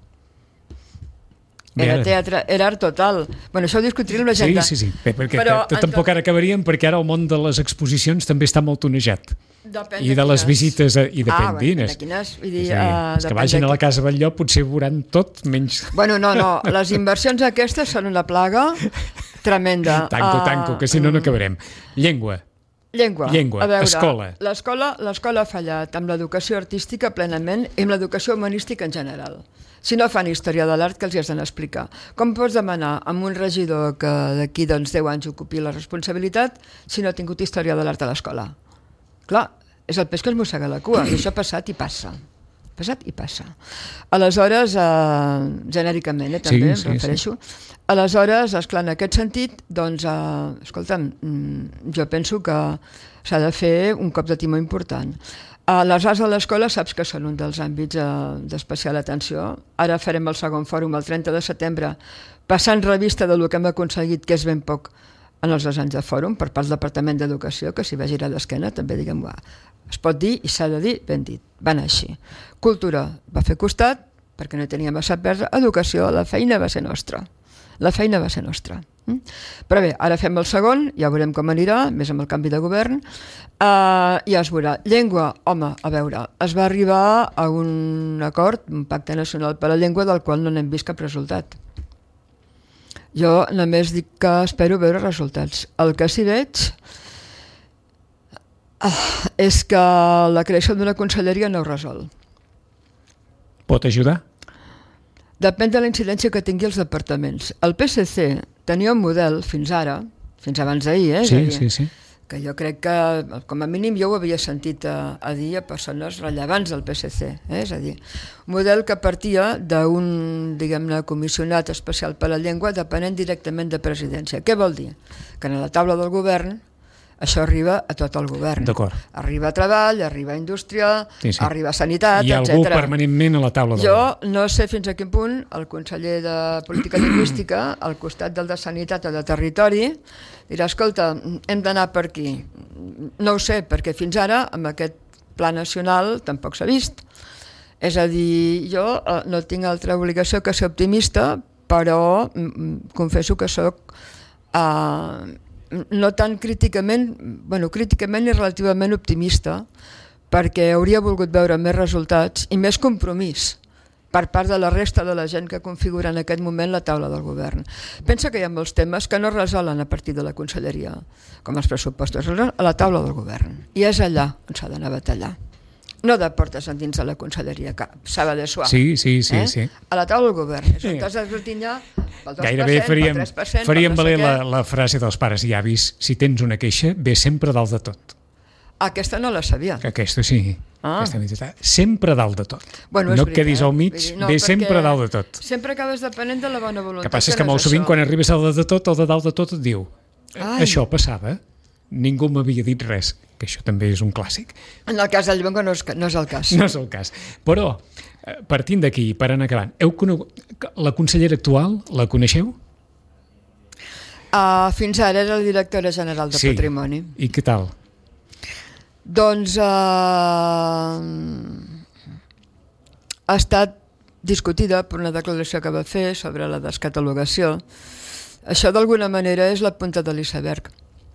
Bé, Era ara- teatre, era art total. Bueno, això ho discutiré amb la gent. Sí, sí, sí, bé, perquè Però t- en tampoc tot- ara acabaríem, perquè ara el món de les exposicions també està molt tonejat. Depèn I de les quines. visites, a, i depèn Ah, bueno, quines. de quines, vull dir, És a dir, uh, els que vagin a la Casa Batlló potser veuran tot menys... Bueno, no, no, les inversions aquestes són una plaga tremenda. Tanco, Ah, tanco, que si no no acabarem. Llengua. Llengua. Llengua, A veure, escola. L'escola l'escola ha fallat amb l'educació artística plenament i amb l'educació humanística en general. Si no fan història de l'art, que els hi has d'anar a explicar? Com pots demanar a un regidor que d'aquí doncs, deu anys ocupi la responsabilitat si no ha tingut història de l'art a l'escola? Clar, és el peix que es mossega la cua, i això ha passat i passa. Passat i passa. Aleshores, eh, genèricament, eh, també Sí, sí, em refereixo. Aleshores, esclar, en aquest sentit, doncs, eh, escolta'm, mm, jo penso que s'ha de fer un cop de timó important. Eh, les arts de l'escola saps que són un dels àmbits eh, d'especial atenció. Ara farem el segon fòrum el trenta de setembre, passant revista del que hem aconseguit, que és ben poc, en els dos anys de fòrum, per part del Departament d'Educació, que si va girar d'esquena també diguem-ho, es pot dir i s'ha de dir ben dit, va anar així. Cultura va fer costat, perquè no tenia massa a perdre. Educació, la feina va ser nostra. La feina va ser nostra. Mm? Però bé, ara fem el segon, ja veurem com anirà, més amb el canvi de govern, uh, ja es veurà. Llengua, home, a veure, es va arribar a un acord, un pacte nacional per la llengua, del qual no n'hem vist cap resultat. Jo només dic que espero veure resultats. El que sí veig ah, és que la creació d'una conselleria no ho resol. Pot ajudar? Depèn de la incidència que tingui els departaments. El P S C tenia un model fins ara, fins abans d'ahir, eh? Sí, dir, sí, sí. que jo crec que, com a mínim, jo ho havia sentit a, a dir a persones rellevants del P S C. Eh? És a dir, un model que partia d'un, diguem-ne, comissionat especial per la llengua depenent directament de presidència. Què vol dir? Que en la taula del govern això arriba a tot el govern. D'acord. Arriba a treball, arriba a indústria, sí, sí. arriba a sanitat, etcètera. Hi ha algú etcètera. Permanentment a la taula del Jo govern. no sé fins a quin punt el conseller de Política Lingüística, al costat del de Sanitat o de Territori, dirà, escolta, hem d'anar per aquí. No ho sé, perquè fins ara, amb aquest pla nacional, tampoc s'ha vist. És a dir, jo eh, no tinc altra obligació que ser optimista, però mm, confesso que sóc... Eh, no tan críticament, bueno, críticament i relativament optimista, perquè hauria volgut veure més resultats i més compromís per part de la resta de la gent que configura en aquest moment la taula del govern. Pensa que hi ha molts temes que no es resolen a partir de la conselleria, com els pressupostos, a la taula del govern. I és allà on s'ha d'anar a batallar. No de portes endins de la conselleria, que s'ha de suar. Sí, sí, sí, eh? sí. A la taula del govern. És on t'has d'esgrutinyar pel dos per cent, gairebé faríem, pel tres per cent, faríem no sé valer la, què. la frase dels pares i avis: si tens una queixa, ve sempre dalt de tot. Aquesta no la sabia. Aquesta sí. Ah. Aquesta sempre dalt de tot. Bueno, no veritat, quedis al mig, dir, no, ve sempre dalt de tot. Sempre acabes depenent de la bona voluntat. El que passa és que no molt és sovint, això. quan arribes al de tot, el de dalt de tot et diu: Ai. això passava, ningú m'havia dit res, que això també és un clàssic. En el cas del Llevonga no és, no és el cas. No és el cas. Però, eh, partint d'aquí, per anar acabant, heu conegut la consellera actual, la coneixeu? Uh, fins ara era la directora general de Sí. Patrimoni. I què tal? Doncs uh, ha estat discutida per una declaració que va fer sobre la descatalogació. Això d'alguna manera és la punta de l'iceberg.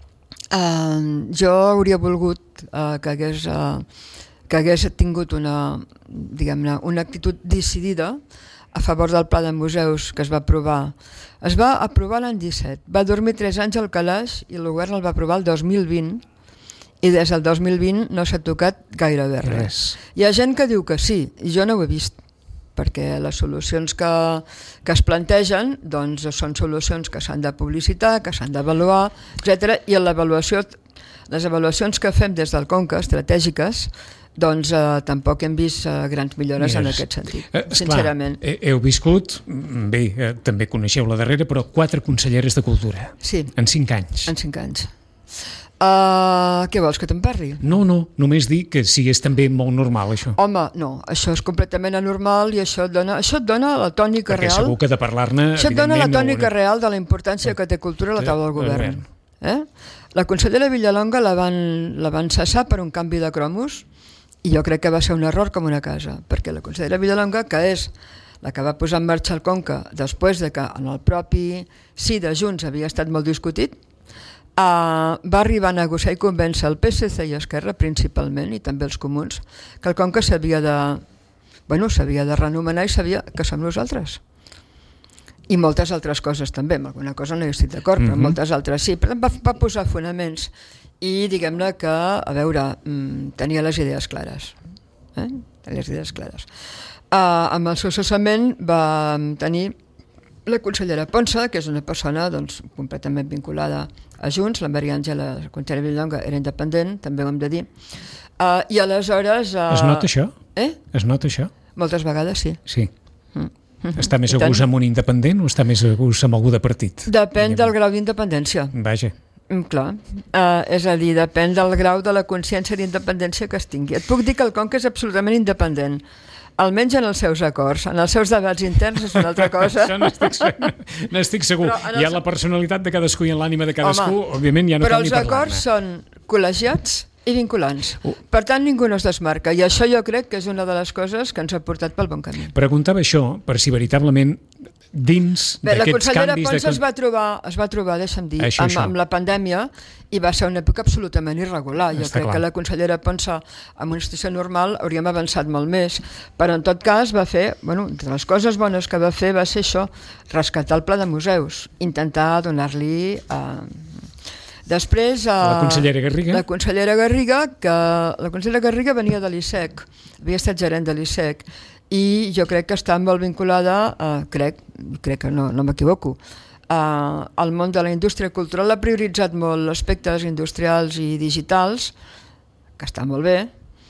Uh, jo hauria volgut uh, que, hagués, uh, que hagués tingut una, diguem-ne, una actitud decidida a favor del pla de museus que es va aprovar. Es va aprovar l'any disset, va dormir tres anys al calaix i el govern el va aprovar el dos mil vint i des del dos mil vint no s'ha tocat gairebé res. Res. Hi ha gent que diu que sí, i jo no ho he vist, perquè les solucions que, que es plantegen doncs, són solucions que s'han de publicitar, que s'han d'avaluar, etcètera. I en l'avaluació, les avaluacions que fem des del Conca, estratègiques, doncs eh, tampoc hem vist eh, grans millores Mires. en aquest sentit, Eh, sincerament. Esclar, heu viscut, bé, eh, també coneixeu la darrera, però quatre conselleres de Cultura, Sí, en cinc anys. en cinc anys. Uh, què vols, que te'n parli? No, no, només dir que sí, és també molt normal, això. Home, no, això és completament anormal i això et dona, això et dona la tònica Perquè real. segur que de parlar-ne... Això et dona la evidentment, tònica real de la importància que té cultura a la taula del govern. Eh? La consellera Villalonga la van, la van cessar per un canvi de cromos i jo crec que va ser un error com una casa, perquè la consellera Villalonga, que és la que va posar en marxa el Conca després de que en el propi sí de Junts havia estat molt discutit, Uh, va arribar a negociar i convèncer el P S C i Esquerra principalment, i també els comuns, que el Conca s'havia de, bueno, s'havia de renomenar i sabia que som nosaltres. I moltes altres coses també, amb alguna cosa no hi estic d'acord, però Mhm. moltes altres sí. Per tant, va, va posar fonaments i diguem-ne que, a veure, mm, tenia les idees clares. Eh? Tenia les idees clares. Uh, amb el seu cessament va tenir la consellera Ponsa, que és una persona doncs, completament vinculada a Junts, la Maria Àngela, la consellera Villalonga, era independent, també ho hem de dir, uh, i aleshores... Uh, Es nota això? Eh? Es nota això? Moltes vegades sí. Sí. Mm. Està més I a tant. gust amb un independent o està més a gust amb algú de partit? Depèn del grau d'independència. Vaja. Mm, clar, uh, és a dir, depèn del grau de la consciència d'independència que es tingui. Et puc dir que el Conca és absolutament independent, almenys en els seus acords. En els seus debats interns és una altra cosa. Això n'estic segur. N'estic segur. Però en Hi ha els- la personalitat de cadascú i en l'ànima de cadascú, Home, òbviament ja no però cal ni els acords parlar-ne. són col·legiats i vinculants. Uh. Per tant, ningú no es desmarca. I això jo crec que és una de les coses que ens ha portat pel bon camí. Preguntava això per si veritablement dins Bé, la d'aquests consellera canvis... Ponsa de... es va trobar, es va trobar deixa'm dir, Això, amb, això. amb la pandèmia i va ser una època absolutament irregular. Jo Està crec clar. que la consellera Ponsa, en una situació normal, hauríem avançat molt més. Però, en tot cas, va fer, bueno, entre les coses bones que va fer va ser això, rescatar el pla de museus, intentar donar-li... Eh, Després... Eh, La consellera Garriga. La consellera Garriga, que la consellera Garriga venia de l'I S E C, havia estat gerent de l'I S E C, i jo crec que està molt vinculada, uh, crec, crec que no, no m'equivoco, Uh, el món de la indústria cultural ha prioritzat molt aspectes industrials i digitals, que està molt bé,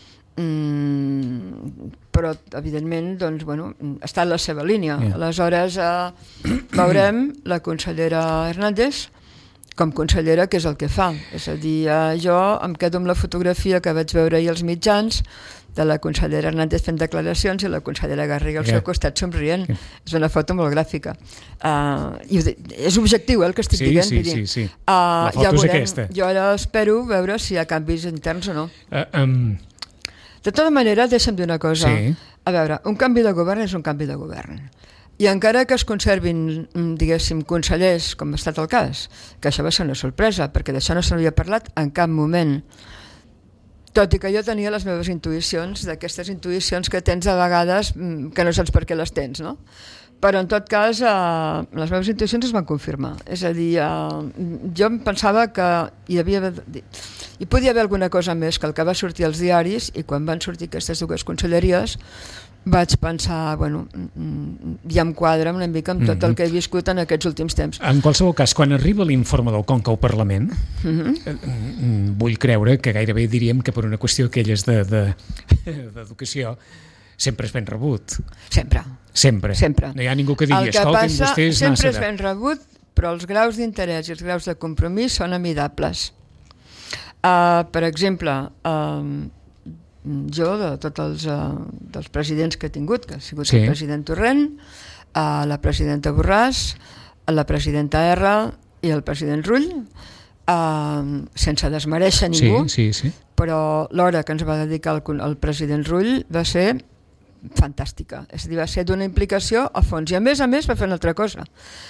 mm, però evidentment doncs, bueno, està en la seva línia. Yeah. Aleshores uh, veurem la consellera Hernández com consellera, què és el que fa. És a dir, uh, jo em quedo amb la fotografia que vaig veure ahir als mitjans de la consellera Hernández fent declaracions i la consellera Garriga al yeah. seu costat somrient. Yeah. És una foto molt gràfica. Uh, i és objectiu, eh, el que estic sí, dient. Sí, dir. sí, sí. Uh, la foto ja és veurem, aquesta. Jo ara espero veure si hi ha canvis interns o no. Uh, um... De tota manera, deixa'm dir una cosa. Sí. A veure, un canvi de govern és un canvi de govern. I encara que es conservin, diguéssim, consellers, com ha estat el cas, que això va ser una sorpresa, perquè d'això no se n'havia parlat en cap moment, tot i que jo tenia les meves intuïcions, d'aquestes intuïcions que tens a vegades que no saps per què les tens, no? Però en tot cas eh, les meves intuïcions es van confirmar. És a dir, eh, jo em pensava que hi havia hi podia haver alguna cosa més que el que va sortir als diaris, i quan van sortir aquestes dues conselleries vaig pensar, bueno, ja em quadra una mica amb tot el que he viscut en aquests últims temps. En qualsevol cas, quan arriba l'informe del Conca al Parlament, mm-hmm. vull creure que gairebé diríem que per una qüestió aquelles de, de, d'educació sempre és ben rebut. Sempre. Sempre. Sempre. No hi ha ningú que digui, escoltin, vostès... Sempre és ben rebut, però els graus d'interès i els graus de compromís són amidables. Uh, per exemple, uh, jo, de tots els uh, dels presidents que he tingut, que ha sigut sí. el president Torrent, uh, la presidenta Borràs, la presidenta R i el president Rull, uh, sense desmereixer ningú, sí, sí, sí. però l'hora que ens va dedicar el, el president Rull va ser fantàstica, és a dir, va ser d'una implicació a fons, i a més a més va fer una altra cosa.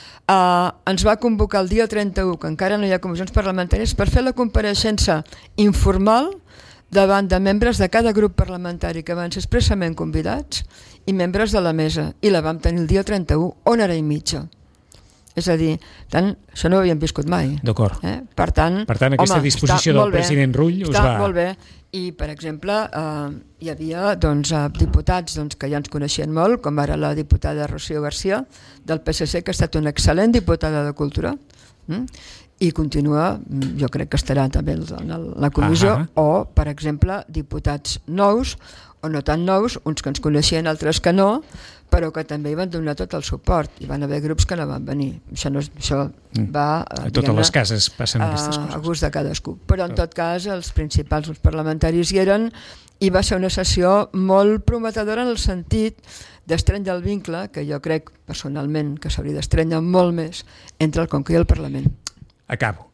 Uh, ens va convocar el dia trenta-u, que encara no hi ha comissions parlamentàries, per fer la compareixença informal davant de membres de cada grup parlamentari que van ser expressament convidats i membres de la mesa, i la vam tenir el dia trenta-u, una hora i mitja. És a dir, tant, això no ho havíem viscut mai. D'acord. Eh? Per tant, per tant, aquesta home, disposició del president Rull us està va... molt bé. I, per exemple, eh, hi havia doncs, eh, diputats doncs, que ja ens coneixien molt, com ara la diputada Rocío García, del P S C, que ha estat una excel·lent diputada de Cultura, mm? i continua, jo crec que estarà també en la comissió, uh-huh. o, per exemple, diputats nous, o no tan nous, uns que ens coneixien, altres que no, però que també hi van donar tot el suport. Hi van haver grups que no van venir. Això, no, això va a totes les cases passen a, aquestes coses. A gust de cadascú. Però en tot cas els principals grups parlamentaris hi eren, i va ser una sessió molt prometedora en el sentit d'estrènyer el vincle, que jo crec personalment que s'hauria d'estrènyer molt més, entre el Conca i el Parlament. Acabo.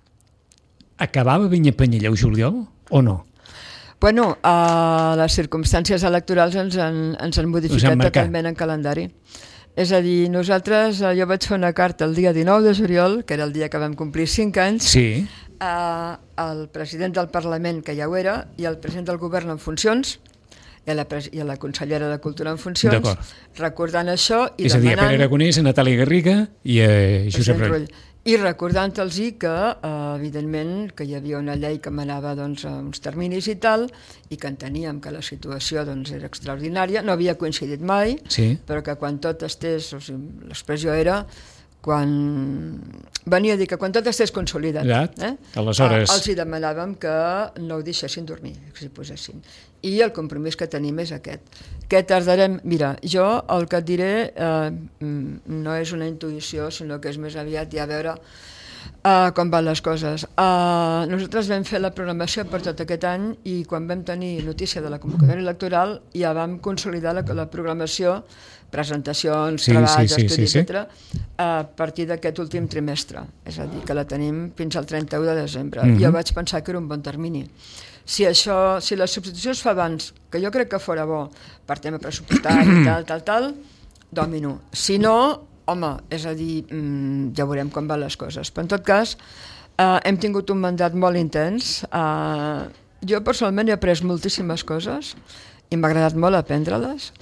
Acabava Vinyapanyelleu juliol o no? Bueno, uh, les circumstàncies electorals ens han, ens han modificat totalment en calendari. És a dir, nosaltres, uh, jo vaig fer una carta el dia dinou de juliol, que era el dia que vam complir cinc anys, sí. uh, al president del Parlament, que ja ho era, i al president del govern en funcions, i a la, pres- i a la consellera de Cultura en funcions, D'acord. recordant això i és a dir, demanant... a Pere Aragonès, a Natàlia Garriga i a Josep Rull. I recordant-los que, eh, evidentment, que hi havia una llei que manava doncs, a uns terminis i tal, i que enteníem que la situació doncs, era extraordinària, no havia coincidit mai, sí. però que quan tot estés, o sigui, l'expressió era, quan venia a dir que quan tot estés consolidat, eh? Aleshores... eh, els hi demanàvem que no ho deixessin dormir, que s'hi posessin. I el compromís que tenim és aquest. Què tardarem? Mira, jo el que et diré eh, no és una intuïció, sinó que és més aviat ja veure uh, com van les coses. Uh, nosaltres vam fer la programació per tot aquest any i quan vam tenir notícia de la convocatòria electoral ja vam consolidar la, la programació, presentacions, sí, treballs, sí, sí, estudis, sí, sí. etcètera, a partir d'aquest últim trimestre. És a dir, que la tenim fins al trenta-u de desembre. Mm-hmm. Jo vaig pensar que era un bon termini. Si això, si la substitució es fa abans, que jo crec que fora bo per tema pressupostari, tal, tal, tal, domino. Si no, home, és a dir, mmm, ja veurem com van les coses. Però en tot cas, eh, hem tingut un mandat molt intens. Eh, jo personalment he après moltíssimes coses i m'ha agradat molt aprendre-les.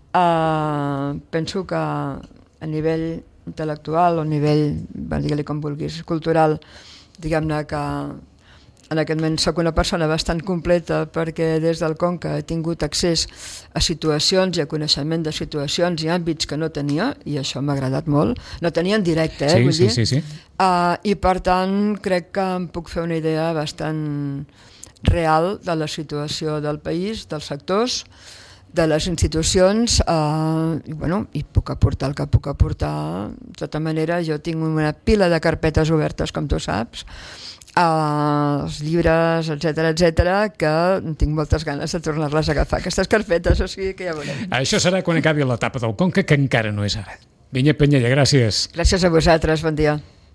Eh, penso que a nivell intel·lectual o a nivell, digue-li com vulguis, cultural, diguem-ne que en aquest moment soc una persona bastant completa perquè des del Conca he tingut accés a situacions i a coneixement de situacions i àmbits que no tenia, i això m'ha agradat molt. No tenia en directe, eh, sí, vull sí, dir. Sí, sí. Uh, I per tant crec que em puc fer una idea bastant real de la situació del país, dels sectors, de les institucions, uh, i, bueno, i puc aportar el que puc aportar. De tota manera, jo tinc una pila de carpetes obertes, com tu saps, Uh, els llibres, etcètera, etcètera, que tinc moltes ganes de tornar-les a agafar, aquestes carpetes, o sigui que ja veurem. Això serà quan acabi l'etapa del Conca, que encara no és ara. Vinyet Penyella, gràcies. Gràcies a vosaltres, bon dia.